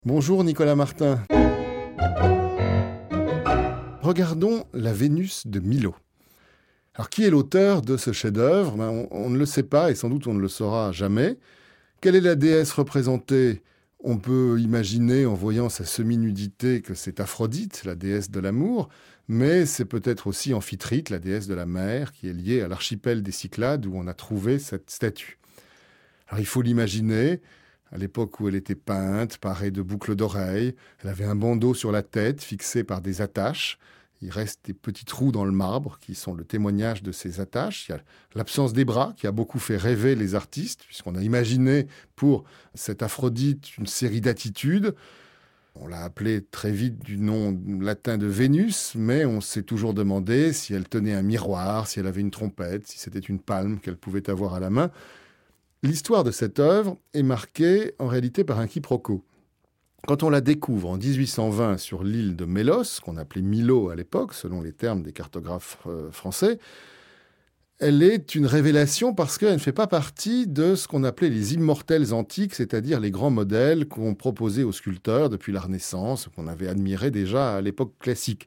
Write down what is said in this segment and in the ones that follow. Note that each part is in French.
Bonjour Nicolas Martin. Regardons la Vénus de Milo. Alors qui est l'auteur de ce chef-d'œuvre ? On ne le sait pas et sans doute on ne le saura jamais. Quelle est la déesse représentée ? On peut imaginer en voyant sa semi-nudité que c'est Aphrodite, la déesse de l'amour, mais c'est peut-être aussi Amphitrite, la déesse de la mer, qui est liée à l'archipel des Cyclades où on a trouvé cette statue. Alors il faut l'imaginer. À l'époque où elle était peinte, parée de boucles d'oreilles, elle avait un bandeau sur la tête fixé par des attaches. Il reste des petits trous dans le marbre qui sont le témoignage de ces attaches. Il y a l'absence des bras qui a beaucoup fait rêver les artistes, puisqu'on a imaginé pour cette Aphrodite une série d'attitudes. On l'a appelée très vite du nom latin de Vénus, mais on s'est toujours demandé si elle tenait un miroir, si elle avait une trompette, si c'était une palme qu'elle pouvait avoir à la main. L'histoire de cette œuvre est marquée en réalité par un quiproquo. Quand on la découvre en 1820 sur l'île de Mélos, qu'on appelait Milo à l'époque, selon les termes des cartographes français, elle est une révélation parce qu'elle ne fait pas partie de ce qu'on appelait les immortels antiques, c'est-à-dire les grands modèles qu'on proposait aux sculpteurs depuis la Renaissance, qu'on avait admirés déjà à l'époque classique.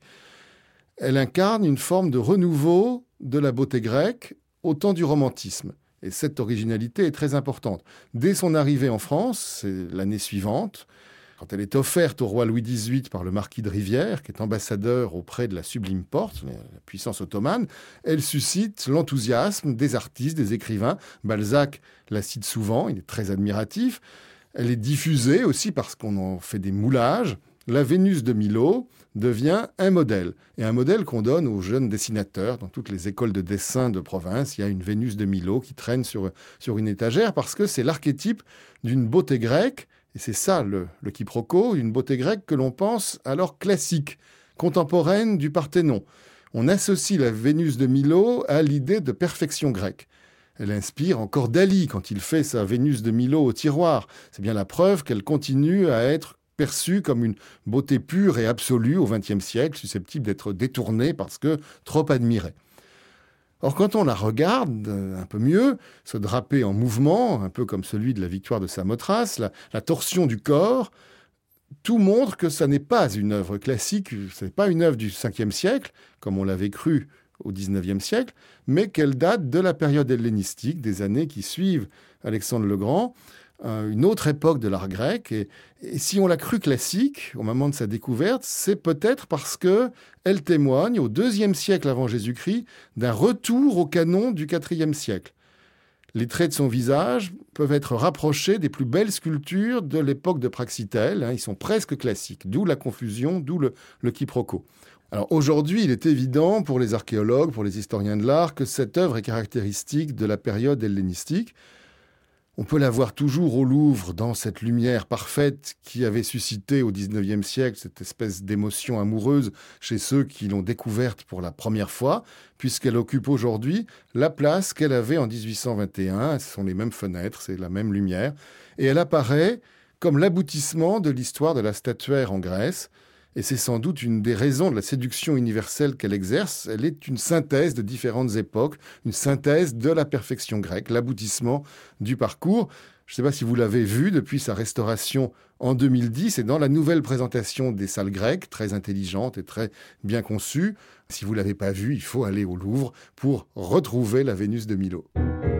Elle incarne une forme de renouveau de la beauté grecque au temps du romantisme. Et cette originalité est très importante. Dès son arrivée en France, c'est l'année suivante, quand elle est offerte au roi Louis XVIII par le marquis de Rivière, qui est ambassadeur auprès de la Sublime Porte, la puissance ottomane, elle suscite l'enthousiasme des artistes, des écrivains. Balzac la cite souvent, il est très admiratif. Elle est diffusée aussi parce qu'on en fait des moulages. La Vénus de Milo devient un modèle. Et un modèle qu'on donne aux jeunes dessinateurs. Dans toutes les écoles de dessin de province, il y a une Vénus de Milo qui traîne sur une étagère parce que c'est l'archétype d'une beauté grecque. Et c'est ça le quiproquo, une beauté grecque que l'on pense alors classique, contemporaine du Parthénon. On associe la Vénus de Milo à l'idée de perfection grecque. Elle inspire encore Dali quand il fait sa Vénus de Milo au tiroir. C'est bien la preuve qu'elle continue à être perçue comme une beauté pure et absolue au XXe siècle, susceptible d'être détournée parce que trop admirée. Or, quand on la regarde un peu mieux, se draper en mouvement, un peu comme celui de la victoire de Samothrace, la torsion du corps, tout montre que ça n'est pas une œuvre classique, ce n'est pas une œuvre du Ve siècle, comme on l'avait cru au XIXe siècle, mais qu'elle date de la période hellénistique, des années qui suivent Alexandre le Grand, une autre époque de l'art grec. Et si on l'a cru classique au moment de sa découverte, c'est peut-être parce qu'elle témoigne au IIe siècle avant Jésus-Christ d'un retour au canon du IVe siècle. Les traits de son visage peuvent être rapprochés des plus belles sculptures de l'époque de Praxitèle. Ils sont presque classiques, d'où la confusion, d'où le quiproquo. Alors aujourd'hui, il est évident pour les archéologues, pour les historiens de l'art, que cette œuvre est caractéristique de la période hellénistique. On peut la voir toujours au Louvre dans cette lumière parfaite qui avait suscité au XIXe siècle cette espèce d'émotion amoureuse chez ceux qui l'ont découverte pour la première fois, puisqu'elle occupe aujourd'hui la place qu'elle avait en 1821. Ce sont les mêmes fenêtres, c'est la même lumière. Et elle apparaît comme l'aboutissement de l'histoire de la statuaire en Grèce. Et c'est sans doute une des raisons de la séduction universelle qu'elle exerce. Elle est une synthèse de différentes époques, une synthèse de la perfection grecque, l'aboutissement du parcours. Je ne sais pas si vous l'avez vu depuis sa restauration en 2010 et dans la nouvelle présentation des salles grecques, très intelligente et très bien conçue. Si vous ne l'avez pas vu, il faut aller au Louvre pour retrouver la Vénus de Milo.